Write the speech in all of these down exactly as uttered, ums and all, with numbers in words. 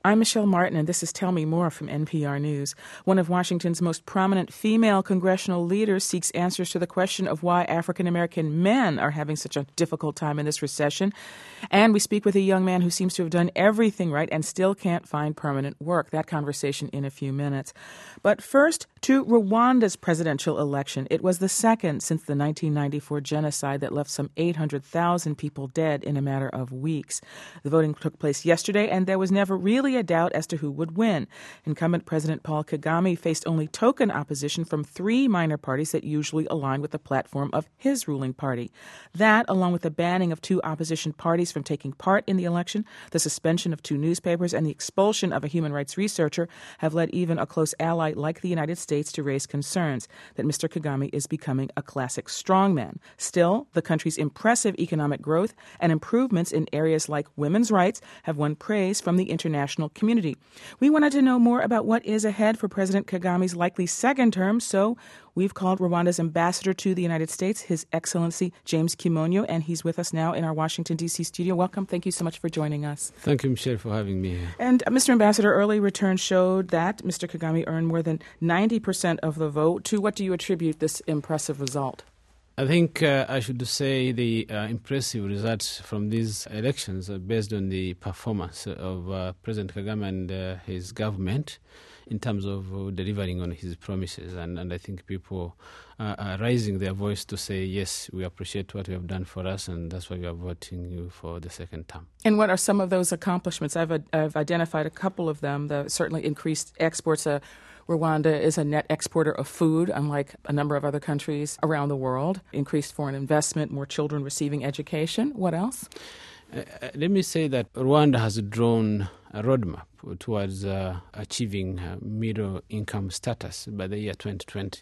I'm Michelle Martin, and this is Tell Me More from N P R News. One of Washington's most prominent female congressional leaders seeks answers to the question of why African-American men are having such a difficult time in this recession. And we speak with a young man who seems to have done everything right and still can't find permanent work. That conversation in a few minutes. But first, to Rwanda's presidential election. It was the second since the nineteen ninety-four genocide that left some eight hundred thousand people dead in a matter of weeks. The voting took place yesterday, and there was never really a doubt as to who would win. Incumbent President Paul Kagame faced only token opposition from three minor parties that usually align with the platform of his ruling party. That, along with the banning of two opposition parties from taking part in the election, the suspension of two newspapers, and the expulsion of a human rights researcher, have led even a close ally like the United States to raise concerns that Mister Kagame is becoming a classic strongman. Still, the country's impressive economic growth and improvements in areas like women's rights have won praise from the international community. We wanted to know more about what is ahead for President Kagame's likely second term, so we've called Rwanda's ambassador to the United States, His Excellency James Kimonyo, and he's with us now in our Washington, D C studio. Welcome. Thank you so much for joining us. Thank you, Michelle, for having me here. And uh, Mister Ambassador, early returns showed that Mister Kagame earned more than ninety percent of the vote. To what do you attribute this impressive result? I think uh, I should say the uh, impressive results from these elections are based on the performance of uh, President Kagame and uh, his government in terms of uh, delivering on his promises. And, and I think people uh, are raising their voice to say, yes, we appreciate what you have done for us, and that's why we are voting you for the second term. And what are some of those accomplishments? I've, uh, I've identified a couple of them. The certainly increased exports. Uh, Rwanda is a net exporter of food, unlike a number of other countries around the world. Increased foreign investment, more children receiving education. What else? Uh, let me say that Rwanda has drawn a roadmap towards uh, achieving uh, middle-income status by the year twenty twenty.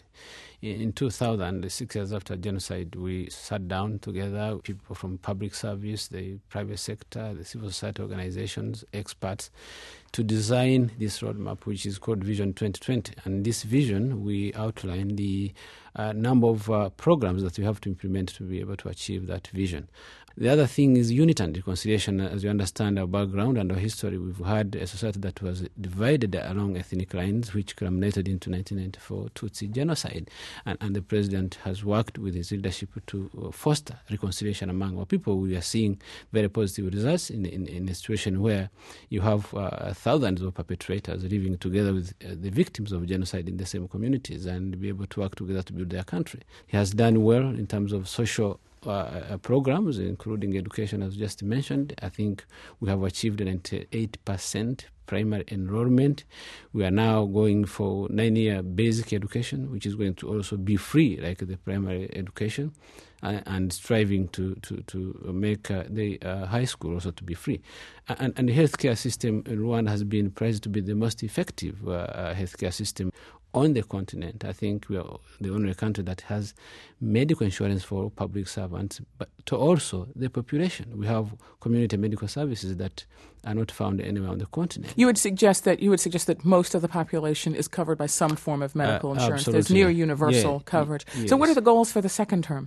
In two thousand, six years after genocide, we sat down together, people from public service, the private sector, the civil society organizations, experts, to design this roadmap, which is called Vision twenty twenty. And this vision, we outline the uh, number of uh, programs that we have to implement to be able to achieve that vision. The other thing is unity and reconciliation. As you understand our background and our history, we've had a society that was divided along ethnic lines, which culminated into nineteen ninety-four Tutsi genocide. And, and the president has worked with his leadership to foster reconciliation among our people. We are seeing very positive results in, in, in a situation where you have uh, thousands of perpetrators living together with uh, the victims of genocide in the same communities and be able to work together to build their country. He has done well in terms of social Uh, programs, including education, as just mentioned. I think we have achieved ninety-eight percent primary enrollment. We are now going for nine-year basic education, which is going to also be free, like the primary education, uh, and striving to, to, to make uh, the uh, high school also to be free. And, and the healthcare system in Rwanda has been prized to be the most effective uh, healthcare system on the continent. I think we are the only country that has medical insurance for public servants, but to also the population. We have community medical services that are not found anywhere on the continent. You would suggest that you would suggest that most of the population is covered by some form of medical uh, insurance. Absolutely. There's near universal yeah, coverage. Yes. So what are the goals for the second term?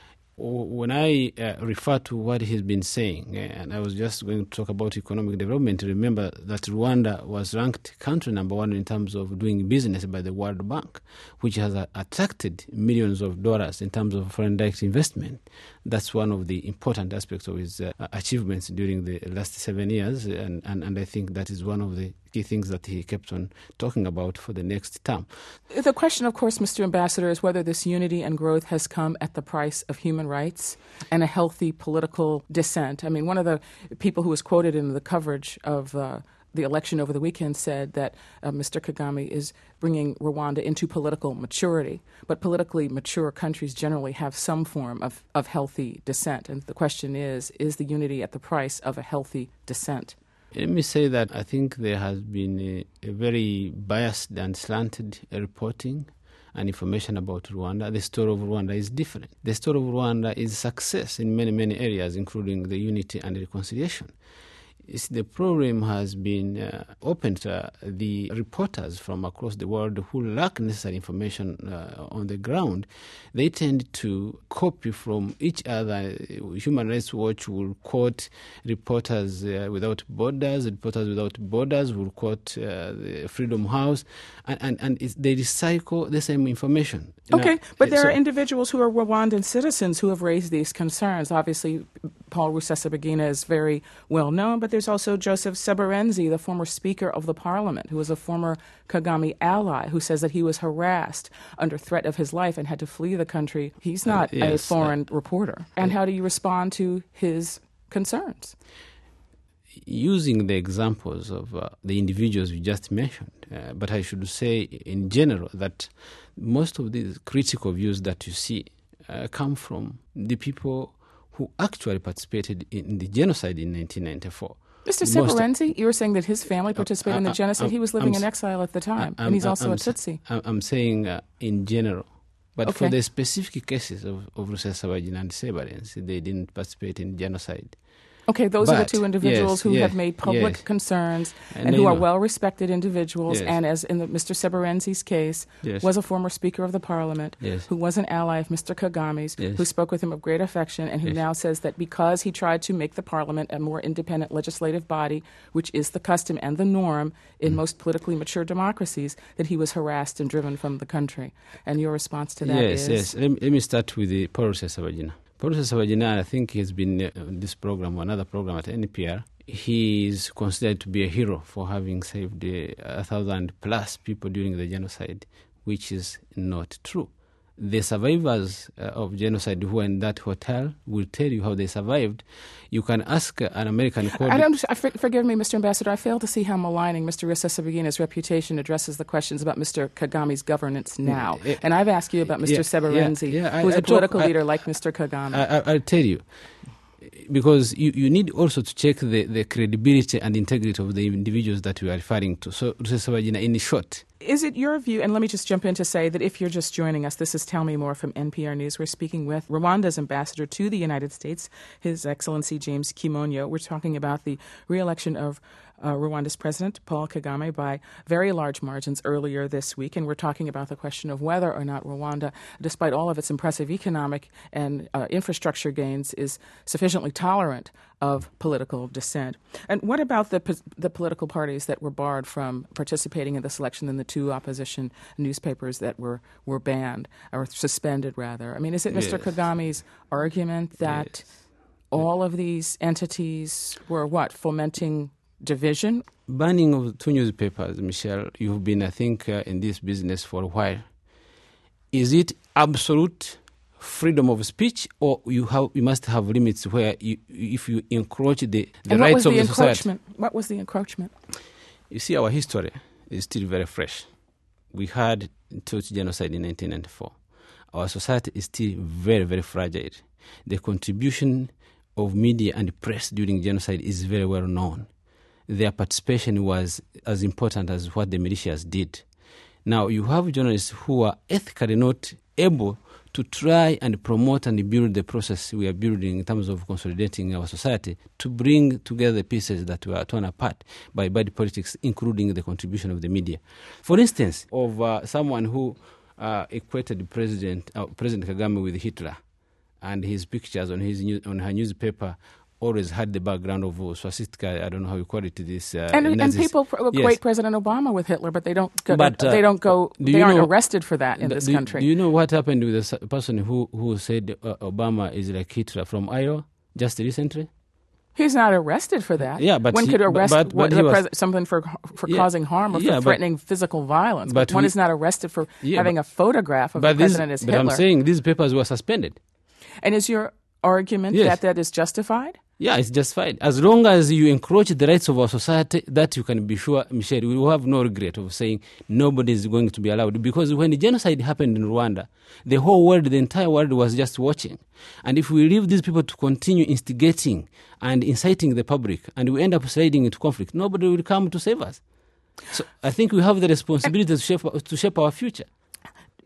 When I uh, refer to what he's been saying, and I was just going to talk about economic development, remember that Rwanda was ranked country number one in terms of doing business by the World Bank, which has uh, attracted millions of dollars in terms of foreign direct investment. That's one of the important aspects of his uh, achievements during the last seven years, and, and, and I think that is one of the key things that he kept on talking about for the next term. The question, of course, Mister Ambassador, is whether this unity and growth has come at the price of human rights and a healthy political dissent. I mean, one of the people who was quoted in the coverage of uh, the election over the weekend said that uh, Mister Kagame is bringing Rwanda into political maturity. But politically mature countries generally have some form of, of healthy dissent. And the question is, is the unity at the price of a healthy dissent? Let me say that I think there has been a, a very biased and slanted reporting and information about Rwanda. The story of Rwanda is different. The story of Rwanda is success in many, many areas, including the unity and reconciliation. It's the problem has been uh, open to uh, the reporters from across the world who lack necessary information uh, on the ground. They tend to copy from each other. Human Rights Watch will quote Reporters uh, Without Borders, Reporters Without Borders will quote uh, the Freedom House, and, and, and it's, they recycle the same information. Okay, now, but there so, are individuals who are Rwandan citizens who have raised these concerns. Obviously, Paul Rusesabagina is very well known, but there's also Joseph Sebarenzi, the former Speaker of the Parliament, who was a former Kagame ally, who says that he was harassed under threat of his life and had to flee the country. He's not uh, yes, a foreign uh, reporter. And how do you respond to his concerns? Using the examples of uh, the individuals you just mentioned, uh, but I should say in general that most of these critical views that you see uh, come from the people who actually participated in the genocide in nineteen ninety-four. Mister Sebarenzi, you were saying that his family participated uh, uh, in the genocide. Uh, uh, he was living I'm, in exile at the time, I'm, and he's also I'm, a Tutsi. I'm saying uh, in general. But okay. for the specific cases of, of Rusesabagina and Sebarenzi, they didn't participate in genocide. Okay, those but, are the two individuals yes, who yes, have made public yes. concerns and, and who are know. well-respected individuals, yes. and as in the Mister Sebarenzi's case, yes. was a former Speaker of the Parliament, yes. who was an ally of Mister Kagame's, yes. who spoke with him of great affection, and who yes. now says that because he tried to make the Parliament a more independent legislative body, which is the custom and the norm in mm. most politically mature democracies, that he was harassed and driven from the country. And your response to that yes, is? Yes, yes. Let me, let me start with the Paul Rusesabagina. Paul Rusesabagina, I think he has been on this program or another program at N P R. He is considered to be a hero for having saved uh, a thousand plus people during the genocide, which is not true. The survivors uh, of genocide who are in that hotel will tell you how they survived. You can ask uh, an American court. I don't. I, forgive me, Mister Ambassador. I fail to see how maligning Mister Rusesabagina's reputation addresses the questions about Mister Kagame's governance now. Yeah, and I've asked you about Mister Yeah, Sebarenzi, yeah, yeah, who is I, a political talk, leader I, like Mister Kagame. I, I, I'll tell you. Because you, you need also to check the, the credibility and integrity of the individuals that we are referring to. So, Rusesabagina, in short. Is it your view, and let me just jump in to say that if you're just joining us, this is Tell Me More from N P R News. We're speaking with Rwanda's ambassador to the United States, His Excellency James Kimonyo. We're talking about the re-election of uh, Rwanda's president, Paul Kagame, by very large margins earlier this week. And we're talking about the question of whether or not Rwanda, despite all of its impressive economic and uh, infrastructure gains, is sufficiently tolerant of political dissent. And what about the the political parties that were barred from participating in this election and the two opposition newspapers that were, were banned, or suspended, rather? I mean, is it Mister Yes. Kagame's argument that yes. all of these entities were, what, fomenting division? Banning of two newspapers, Michelle, you've been, I think, uh, in this business for a while. Is it absolute freedom of speech, or you have you must have limits where you, if you encroach the, the and rights what was of the, the society? encroachment? What was the encroachment? You see, our history is still very fresh. We had Tutsi genocide in nineteen ninety-four. Our society is still very, very fragile. The contribution of media and press during genocide is very well known. Their participation was as important as what the militias did. Now, you have journalists who are ethically not able to try and promote and build the process we are building in terms of consolidating our society, to bring together pieces that were torn apart by bad politics, including the contribution of the media. For instance, of uh, someone who uh, equated President uh, President Kagame with Hitler, and his pictures on his new, on her newspaper always had the background of uh, swastika. I don't know how you call it. This uh, and, and people equate yes. President Obama with Hitler, but they don't. Go, but, uh, they don't go. Do they aren't know, arrested for that in do, this do, country. Do you know what happened with the person who who said uh, Obama is like Hitler from Iowa just recently? He's not arrested for that. Yeah, but one he, could arrest but, but, what, but the was, pres- someone for for yeah, causing harm or for yeah, threatening but, physical violence. But But one we, is not arrested for yeah, having but, a photograph of the president this, as but Hitler. But I'm saying these papers were suspended. And is your argument yes. that that is justified? Yeah, it's justified. As long as you encroach the rights of our society, that you can be sure, Michelle, we will have no regret of saying nobody is going to be allowed. Because when the genocide happened in Rwanda, the whole world, the entire world was just watching. And if we leave these people to continue instigating and inciting the public, and we end up sliding into conflict, nobody will come to save us. So I think we have the responsibility to shape, to shape our future.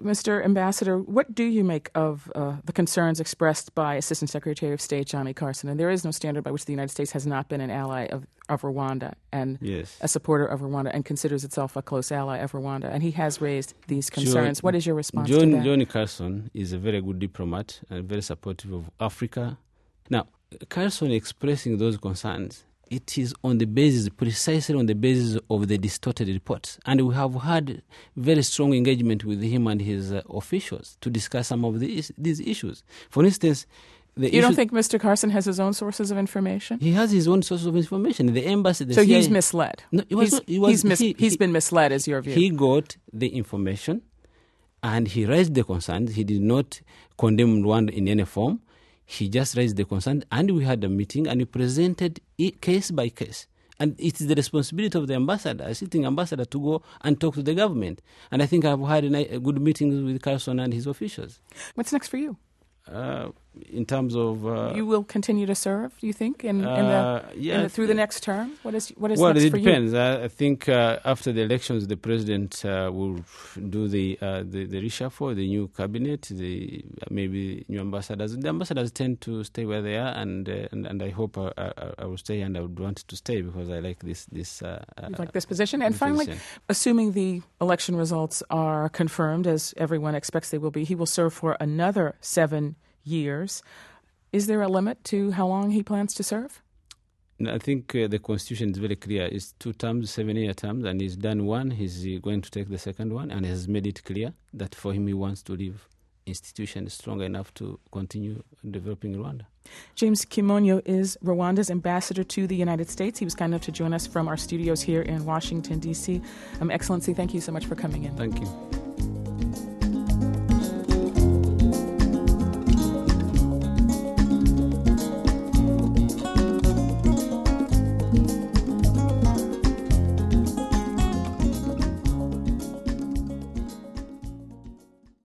Mister Ambassador, what do you make of uh, the concerns expressed by Assistant Secretary of State Johnny Carson? And there is no standard by which the United States has not been an ally of, of Rwanda and yes. a supporter of Rwanda and considers itself a close ally of Rwanda. And he has raised these concerns. John, what is your response John, to that? Johnny Carson is a very good diplomat and very supportive of Africa. Now, Carson expressing those concerns, it is on the basis, precisely on the basis of the distorted reports. And we have had very strong engagement with him and his uh, officials to discuss some of these, these issues. For instance, the You don't think Mister Carson has his own sources of information? He has his own sources of information. The embassy... The so C I A, he's misled? No, it was he's, not, it was, he's, mis- he, he's he, been misled, is your view? He got the information and he raised the concerns. He did not condemn Rwanda in any form. He just raised the concern, and we had a meeting, and we presented it case by case. And it is the responsibility of the ambassador, a sitting ambassador, to go and talk to the government. And I think I've had a good meetings with Carson and his officials. What's next for you? Uh, in terms of... Uh, you will continue to serve, do you think, in, in uh, the, yeah, in the, through the next term? What is, what is well, next it for you? depends. I, I think uh, after the elections, the president uh, will do the, uh, the the reshuffle, the new cabinet, the maybe new ambassadors. The ambassadors tend to stay where they are, and uh, and, and I hope I, I, I will stay, and I would want to stay because I like this this. Uh, you like this position, and finally, position. Assuming the election results are confirmed, as everyone expects they will be, he will serve for another seven years. Is there a limit to how long he plans to serve? I think uh, the Constitution is very clear. It's two terms, seven-year terms, and he's done one. He's going to take the second one, and he has made it clear that for him he wants to leave institutions strong enough to continue developing Rwanda. James Kimonyo is Rwanda's ambassador to the United States. He was kind enough to join us from our studios here in Washington, D C. Um, Excellency, thank you so much for coming in. Thank you.